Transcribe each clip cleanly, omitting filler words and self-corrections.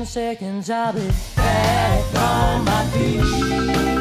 seconds I'll be back on my feet.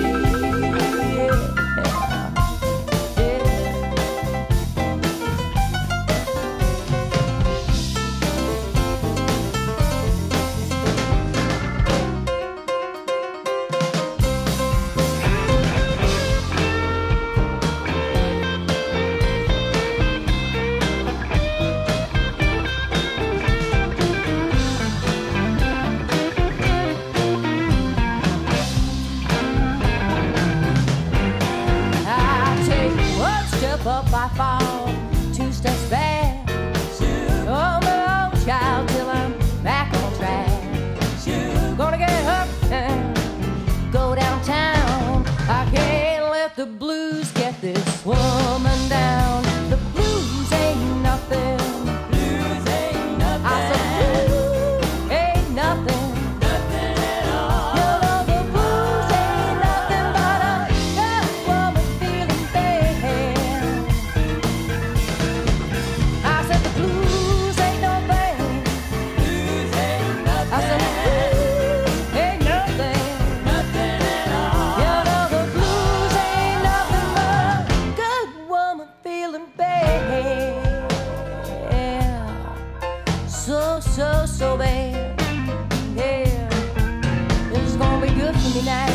Up I fall, 2 steps back. Oh, my own child till I'm back on track. Gonna get up and go downtown. I can't let the blues get this woman down. The blues ain't nothing. Blues ain't nothing. I said blues ain't nothing. Nothing at all. You know the blues ain't nothing but a young woman feeling bad. I said the blues ain't no thing. Blues ain't nothing. I said the blues ain't nothing. Nothing at all. You know the blues ain't nothing but a good woman feeling bad. So bad. Yeah, it's gonna be good for me now.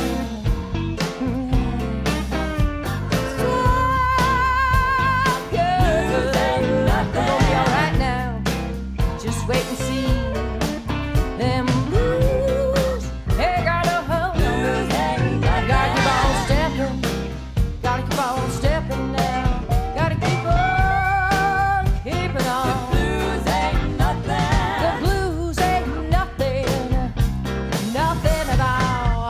Wait and see them blues. Hey, gotta hold on. Gotta keep on stepping. Gotta keep on stepping now. Gotta keep on keeping on. The blues ain't nothing. The blues ain't nothing. Nothing at all.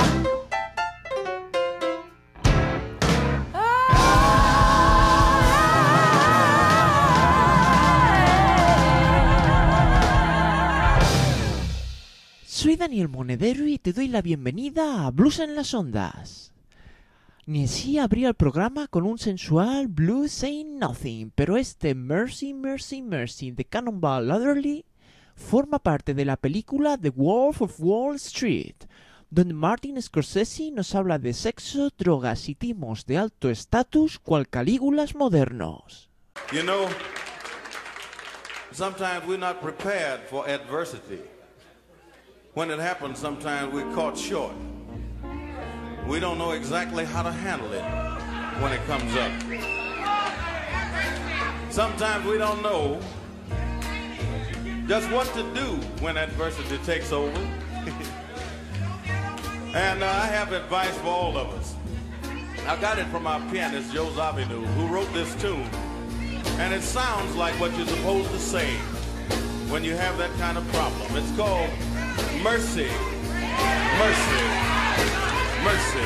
Soy Daniel Monedero y te doy la bienvenida a Blues en las Ondas. Nancy abría el programa con un sensual Blues Ain't Nothing, pero este Mercy, Mercy, Mercy de Cannonball Adderley forma parte de la película The Wolf of Wall Street, donde Martin Scorsese nos habla de sexo, drogas y timos de alto estatus cual Calígulas modernos. You know, sometimes we're not prepared for adversity. When it happens, sometimes we're caught short. We don't know exactly how to handle it when it comes up. Sometimes we don't know just what to do when adversity takes over. And I have advice for all of us. I got it from our pianist, Joe Zawinul, who wrote this tune. And it sounds like what you're supposed to say when you have that kind of problem. It's called Mercy, Mercy, Mercy.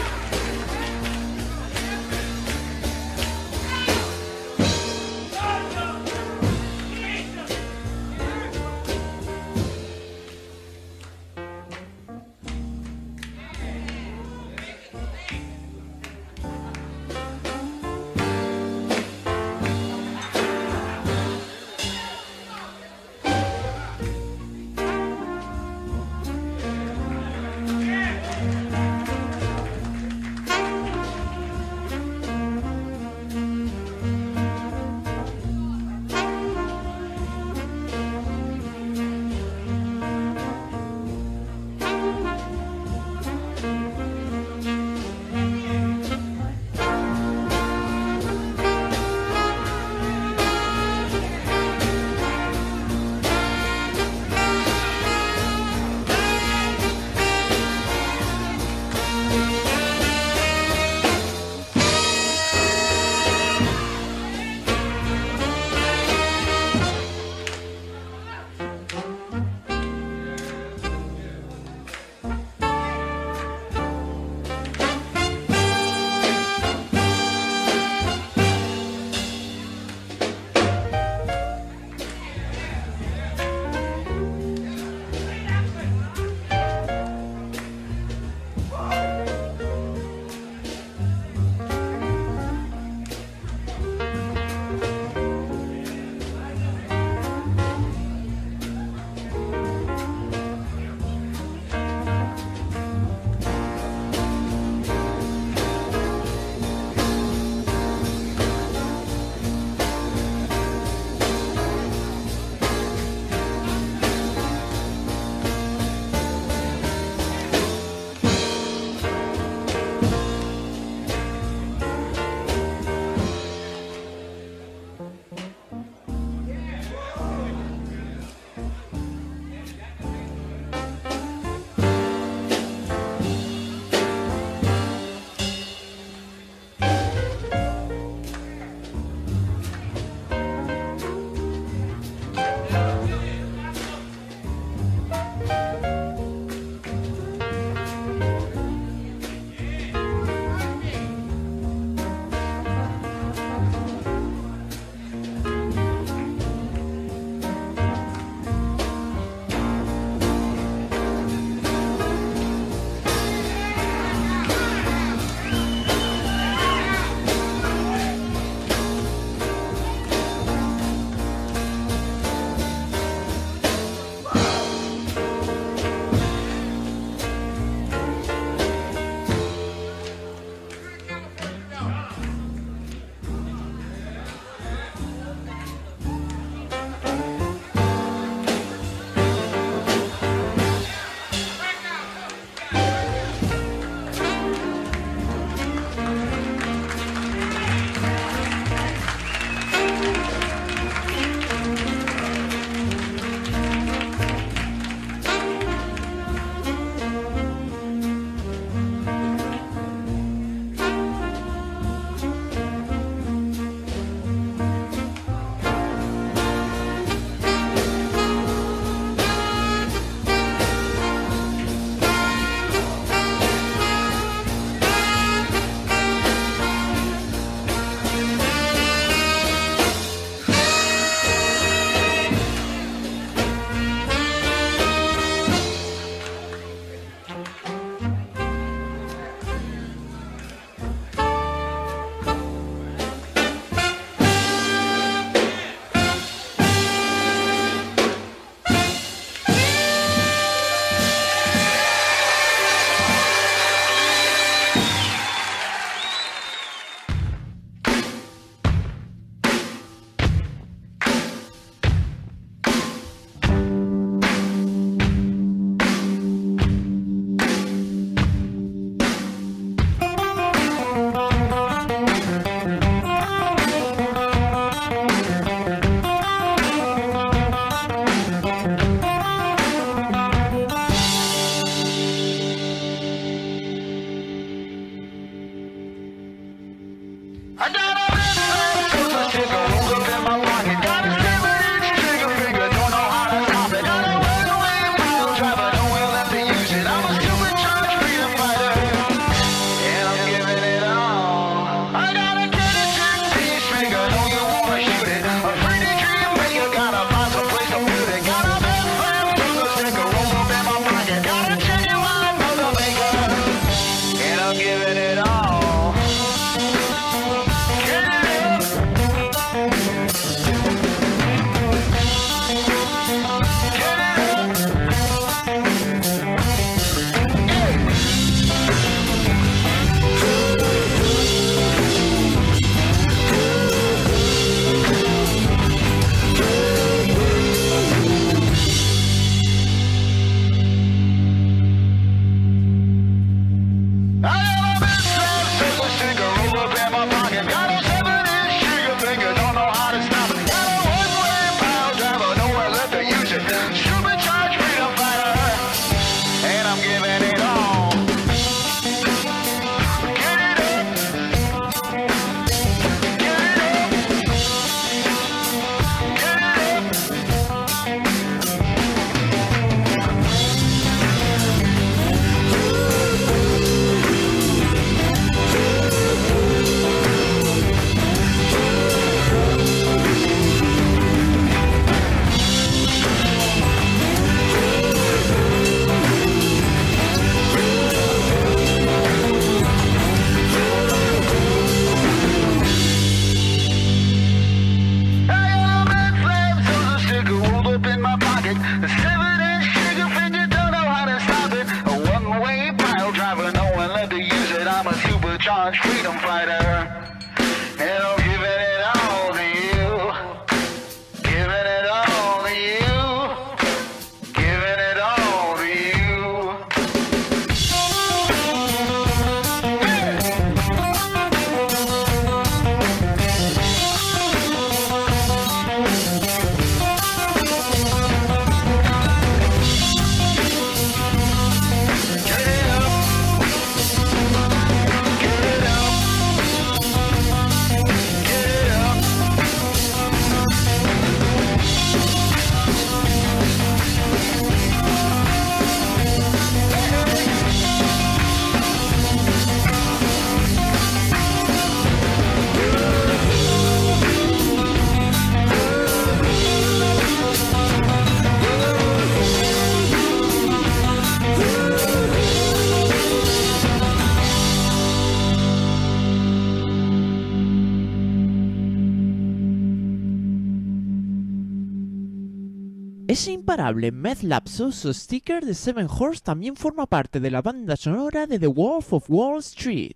Ese imparable Meth Lapsus Sticker de Seven Horse también forma parte de la banda sonora de The Wolf of Wall Street.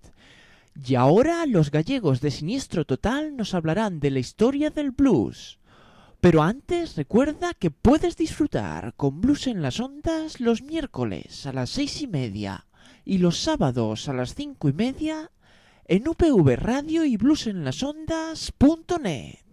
Y ahora los gallegos de Siniestro Total nos hablarán de la historia del blues. Pero antes recuerda que puedes disfrutar con Blues en las Ondas los miércoles a las 6:30 y los sábados a las 5:30 en UPV Radio y bluesenlasondas.net.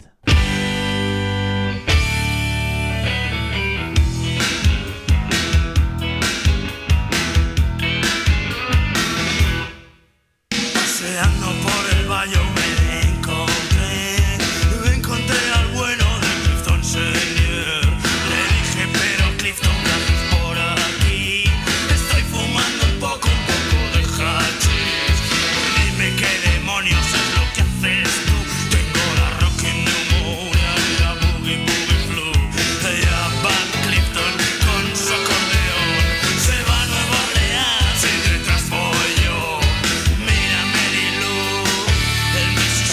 Paseando por el valle me encontré al bueno de Clifton Senior. Le dije, pero Clifton, ¿qué haces por aquí? Estoy fumando un poco de hachís. Dime qué demonios es lo que haces tú. Tengo la rocking pneumonia y la boogie flu. Allá va Clifton con su acordeón. Se va a Nueva Orleans y detrás voy yo. Mira Mary Lou, el Mississippi.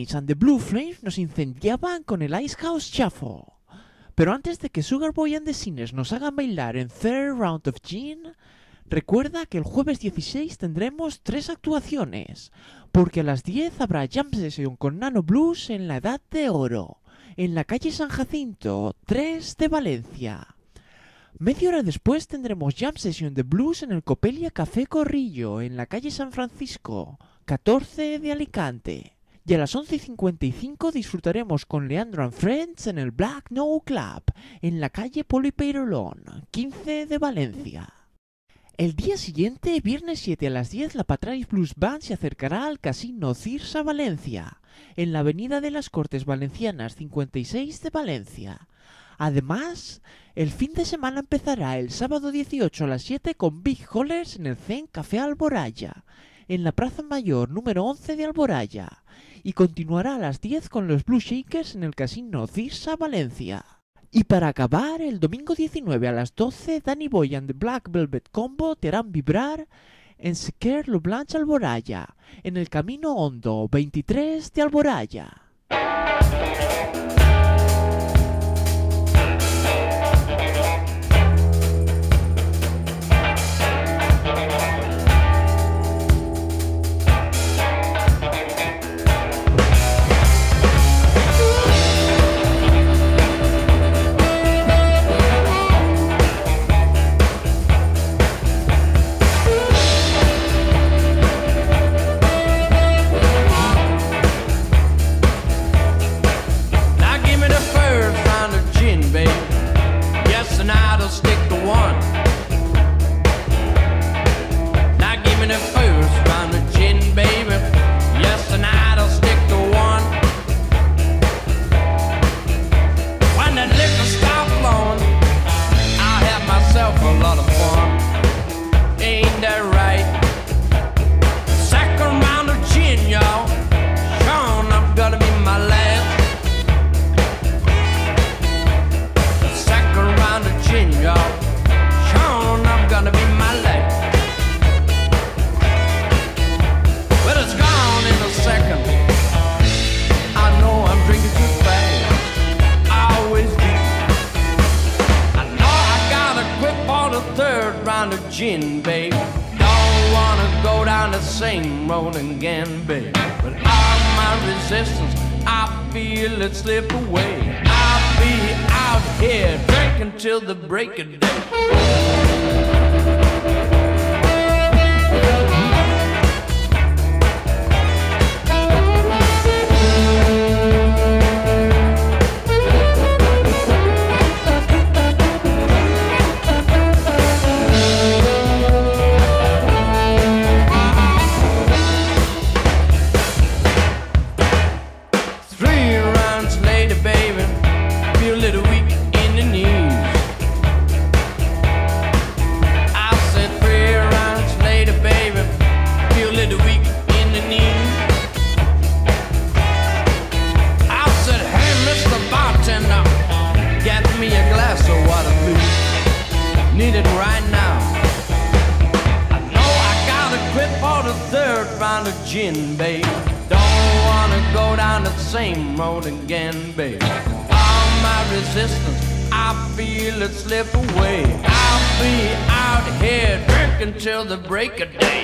Eyes and the Blue Flames nos incendiaban con el Ice House Shuffle. Pero antes de que Sugar Boy and the Sinners nos hagan bailar en Third Round of Gin, recuerda que el jueves 16 tendremos 3 actuaciones, porque a las 10 habrá Jam Session con Nano Blues en la Edad de Oro, en la calle San Jacinto, 3 de Valencia. Media hora después tendremos Jam Session de Blues en el Copelia Café Corrillo, en la calle San Francisco, 14 de Alicante. Y a las 11:55 disfrutaremos con Leandro and Friends en el Black No Club, en la calle Poli Peirolón, 15 de Valencia. El día siguiente, viernes 7 a las 10, la Patrais Blues Band se acercará al Casino Cirsa Valencia, en la Avenida de las Cortes Valencianas 56 de Valencia. Además, el fin de semana empezará el sábado 18 a las 7 con Big Hollers en el Zen Café Alboraya, en la Plaza Mayor número 11 de Alboraya, y continuará a las 10 con los Blue Shakers en el Casino Cirsa Valencia. Y para acabar, el domingo 19 a las 12, Danny Boy and the Black Velvet Combo te harán vibrar en Sequer Lo Blanche Alboraya, en el Camino Hondo 23 de Alboraya. Gin, babe. Don't wanna go down the same road again, babe. But all my resistance, I feel it slip away. I'll be out here drinking till the break of day. Need it right now. I know I gotta quit for the third round of gin, babe. Don't wanna go down the same road again, babe. All my resistance, I feel it slip away. I'll be out here drinking till the break of day.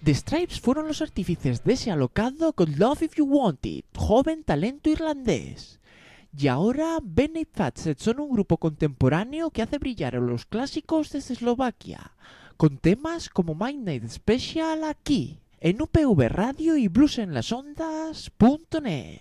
The Stripes fueron los artífices de ese alocado Good Love If You Want It, joven talento irlandés. Y ahora Bennett Fatset son un grupo contemporáneo que hace brillar a los clásicos desde Eslovaquia, con temas como Midnight Special aquí, en UPV Radio y bluesenlasondas.net.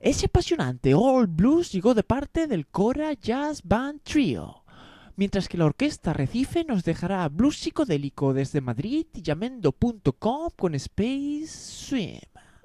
Ese apasionante All Blues llegó de parte del Cora Jazz Band Trio, mientras que la orquesta Recife nos dejará blues psicodélico desde Madrid y Yamendo.com con Space Swim.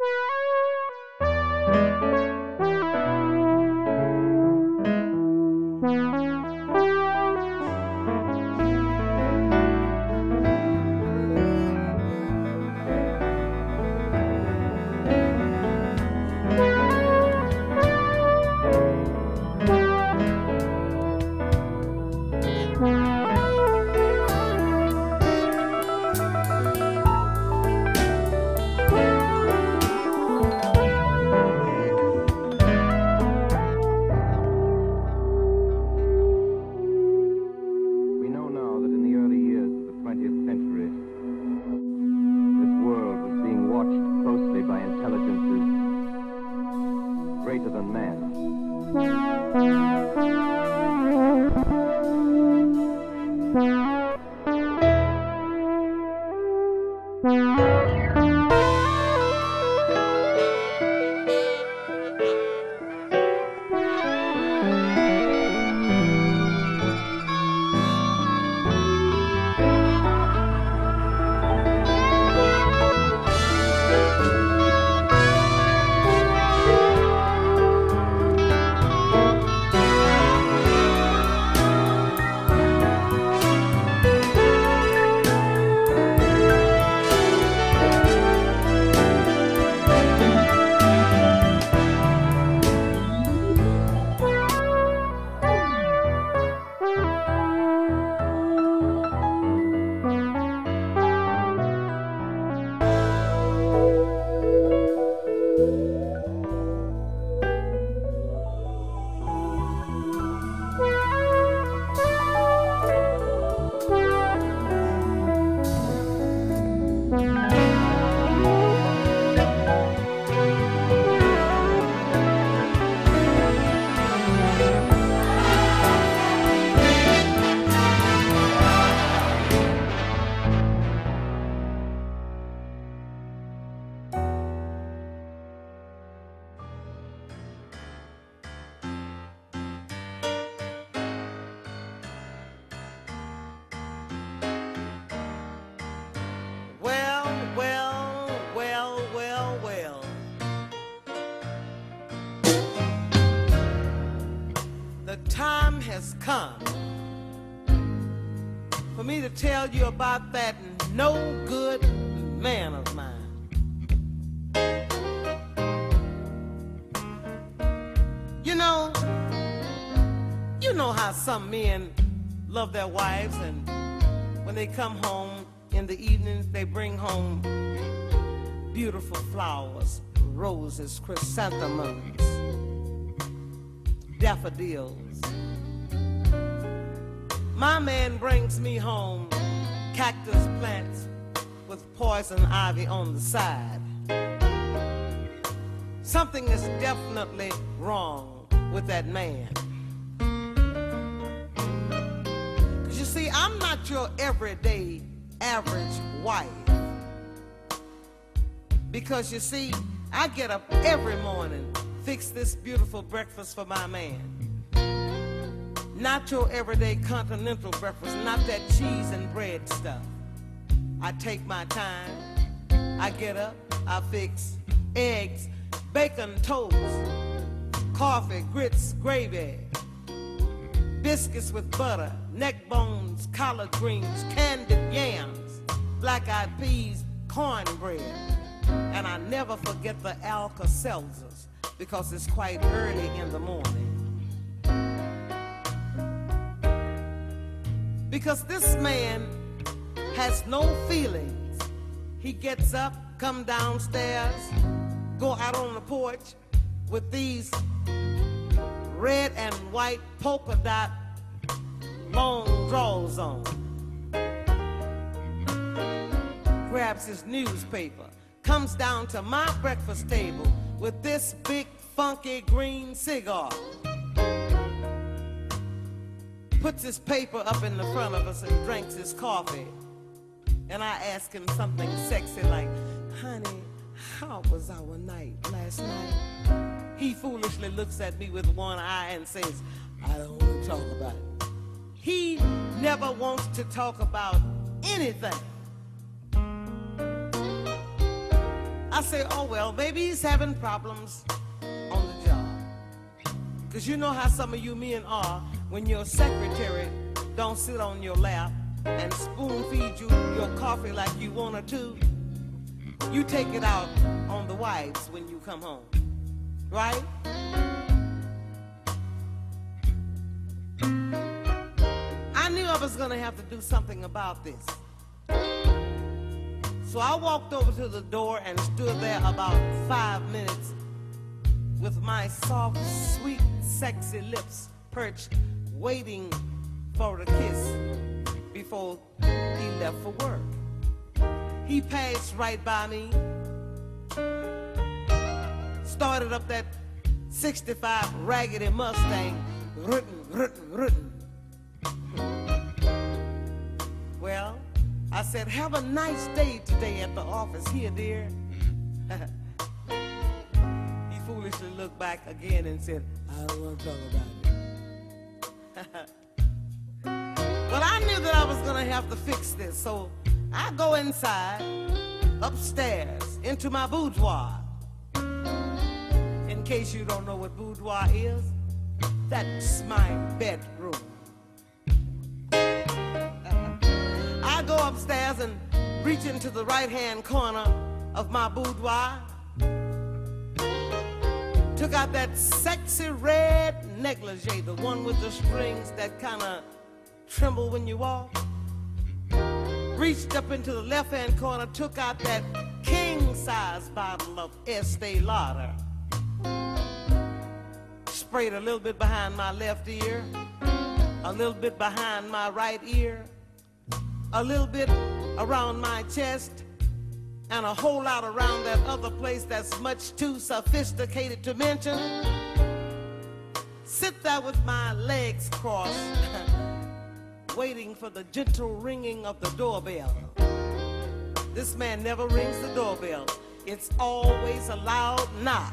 Has come for me to tell you about that no good man of mine. You know how some men love their wives, and when they come home in the evenings they bring home beautiful flowers, roses, chrysanthemums, daffodils. My man brings me home cactus plants with poison ivy on the side. Something is definitely wrong with that man. 'Cause you see, I'm not your everyday average wife. Because you see, I get up every morning, fix this beautiful breakfast for my man. Not your everyday continental breakfast, not that cheese and bread stuff. I take my time, I get up, I fix eggs, bacon, toast, coffee, grits, gravy, biscuits with butter, neck bones, collard greens, candied yams, black-eyed peas, cornbread. And I never forget the Alka-Seltzers because it's quite early in the morning. Because this man has no feelings. He gets up, come downstairs, go out on the porch with these red and white polka dot long drawers on. Grabs his newspaper, comes down to my breakfast table with this big funky green cigar. Puts his paper up in the front of us and drinks his coffee. And I ask him something sexy like, honey, how was our night last night? He foolishly looks at me with one eye and says, I don't want to talk about it. He never wants to talk about anything. I say, oh well, maybe he's having problems on the job. Because you know how some of you men are when your secretary don't sit on your lap and spoon feed you your coffee like you want her to. You take it out on the wives when you come home, right? I knew I was gonna have to do something about this. So I walked over to the door and stood there about 5 minutes with my soft, sweet, sexy lips perched, waiting for a kiss before he left for work. He passed right by me, started up that 65 Raggedy Mustang, rootin'. Well, I said, have a nice day today at the office here, dear. He foolishly looked back again and said, I don't want to talk about it. Well, I knew that I was going to have to fix this, so I go inside, upstairs, into my boudoir. In case you don't know what boudoir is, that's my bedroom. I go upstairs and reach into the right-hand corner of my boudoir, took out that sexy red negligee, the one with the strings that kind of tremble when you walk. Reached up into the left-hand corner, took out that king-size bottle of Estee Lauder. Sprayed a little bit behind my left ear, a little bit behind my right ear, a little bit around my chest, and a whole lot around that other place that's much too sophisticated to mention. Sit there with my legs crossed, waiting for the gentle ringing of the doorbell. This man never rings the doorbell. It's always a loud knock.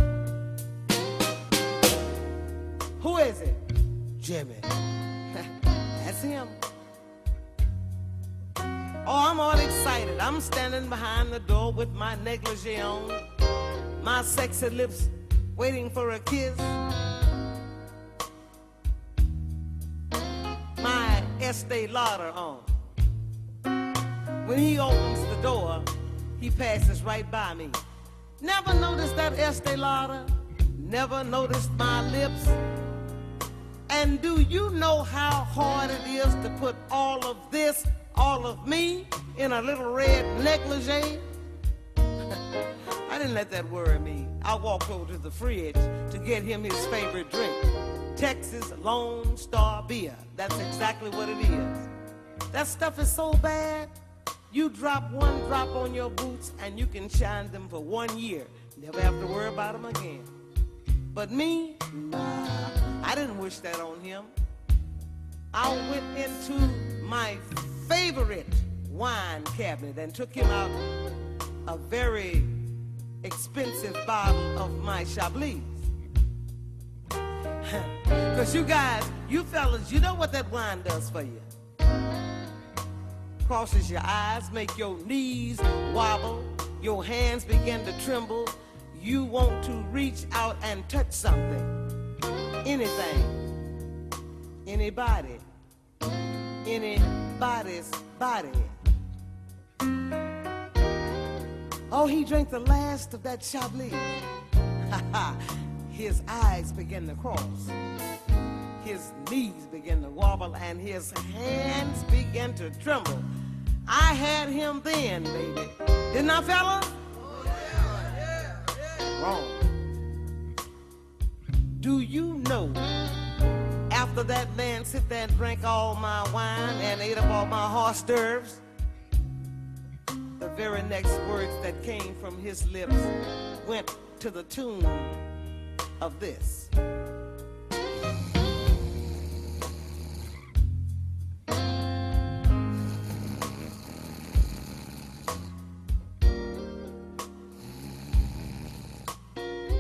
Who is it? Jimmy. That's him. Oh, I'm all excited. I'm standing behind the door with my negligee on, my sexy lips waiting for a kiss, my Estee Lauder on. When he opens the door, he passes right by me. Never noticed that Estee Lauder, never noticed my lips. And do you know how hard it is to put all of this, all of me, in a little red negligee? I didn't let that worry me. I walked over to the fridge to get him his favorite drink, Texas Lone Star beer. That's exactly what it is. That stuff is so bad, you drop one drop on your boots and you can shine them for 1 year. Never have to worry about them again. But me, nah, I didn't wish that on him. I went into my favorite wine cabinet and took him out a very expensive bottle of my Chablis. Because you guys, you fellas, you know what that wine does for you. Crosses your eyes, make your knees wobble, your hands begin to tremble. You want to reach out and touch something, anything, anybody, anybody's body. Oh, he drank the last of that Chablis. His eyes began to cross, his knees began to wobble, and his hands began to tremble. I had him then, baby. Didn't I, fella? Wrong. Do you know, after that man sit there and drank all my wine and ate up all my hors d'oeuvres, the very next words that came from his lips went to the tune of this.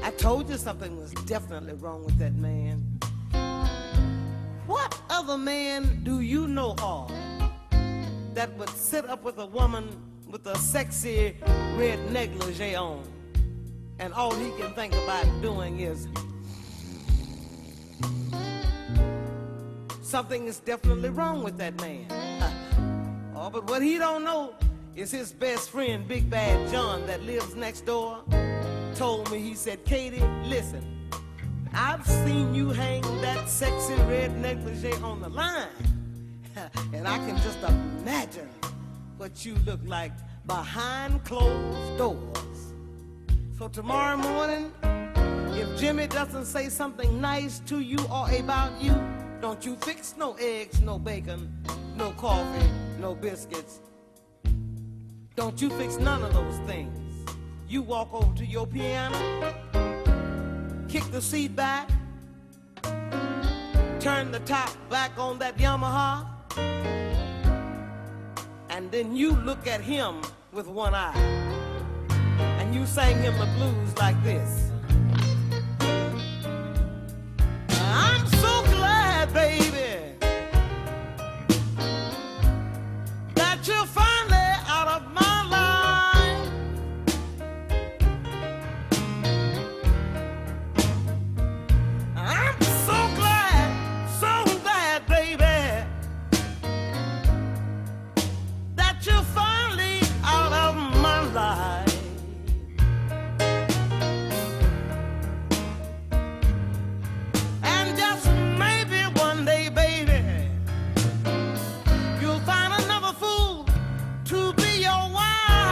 I told you something was definitely wrong with that man. What other man do you know of that would sit up with a woman with a sexy red negligee on, and all he can think about doing is something is definitely wrong with that man. Oh, but what he don't know is his best friend, Big Bad John, that lives next door, told me, he said, Katie, listen, I've seen you hang that sexy red negligee on the line, and I can just imagine what you look like behind closed doors. So tomorrow morning, if Jimmy doesn't say something nice to you or about you, don't you fix no eggs, no bacon, no coffee, no biscuits. Don't you fix none of those things. You walk over to your piano, kick the seat back, turn the top back on that Yamaha, and then you look at him with one eye, and you sing him the blues like this. I'm so glad, baby, that you're finally out of my life. I'm so glad, baby, that you're finally out of my life. And just maybe one day, baby, you'll find another fool to be your wife.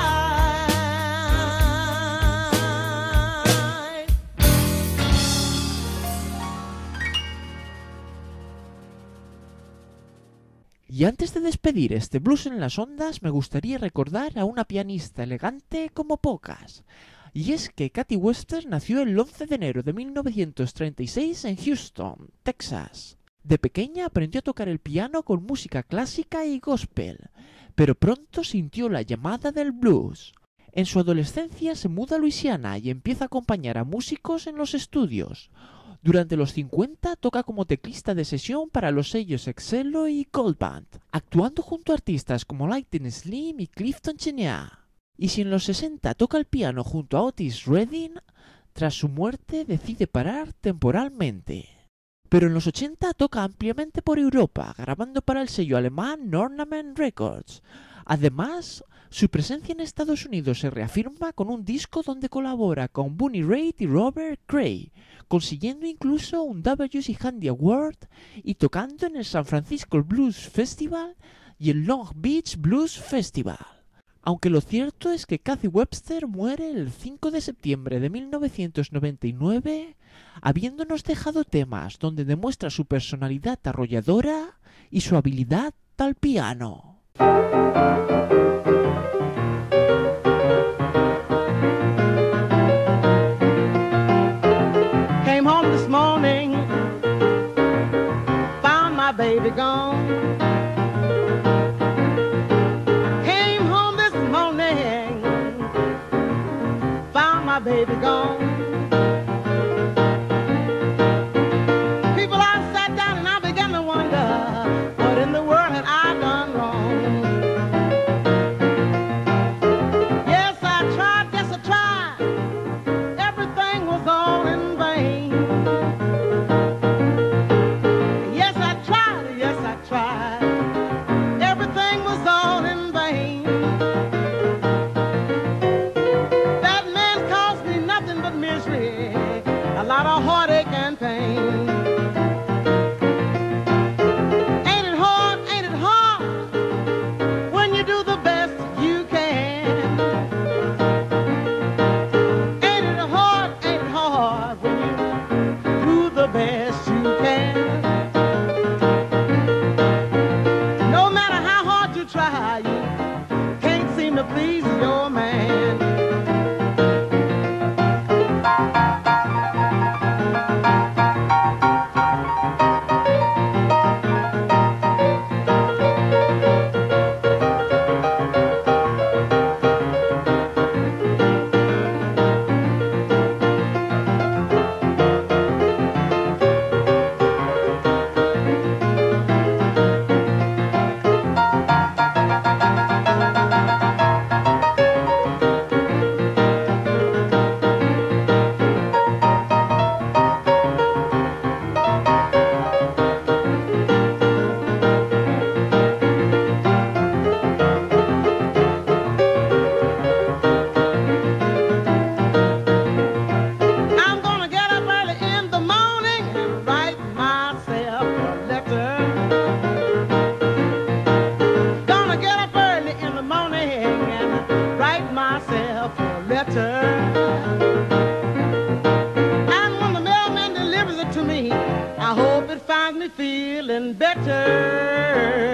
Y antes de despedir este blues en las ondas, me gustaría recordar a una pianista elegante como pocas. Y es que Katy Webster nació el 11 de enero de 1936 en Houston, Texas. De pequeña aprendió a tocar el piano con música clásica y gospel, pero pronto sintió la llamada del blues. En su adolescencia se muda a Luisiana y empieza a acompañar a músicos en los estudios. Durante los 50 toca como teclista de sesión para los sellos Excello y Gold Band, actuando junto a artistas como Lightning Slim y Clifton Chenier. Y si en los 60 toca el piano junto a Otis Redding, tras su muerte decide parar temporalmente. Pero en los 80 toca ampliamente por Europa, grabando para el sello alemán Ornament Records. Además, su presencia en Estados Unidos se reafirma con un disco donde colabora con Bonnie Raitt y Robert Cray, consiguiendo incluso un WC Handy Award y tocando en el San Francisco Blues Festival y el Long Beach Blues Festival. Aunque lo cierto es que Katy Webster muere el 5 de septiembre de 1999, habiéndonos dejado temas donde demuestra su personalidad arrolladora y su habilidad al piano. Came home this morning, found my baby gone. Came home this morning, found my baby gone. People, I sat down and I began to wonder, what in the world had I done wrong? Yes, I tried, everything was all in vain. Yes, I tried, everything was all in vain. That man caused me nothing but misery, a lot of heartache and pain. Ain't it hard, when you do the best you can? Ain't it hard, when you do the best you can? No matter how hard you try, you can't seem to please your man. feeling better.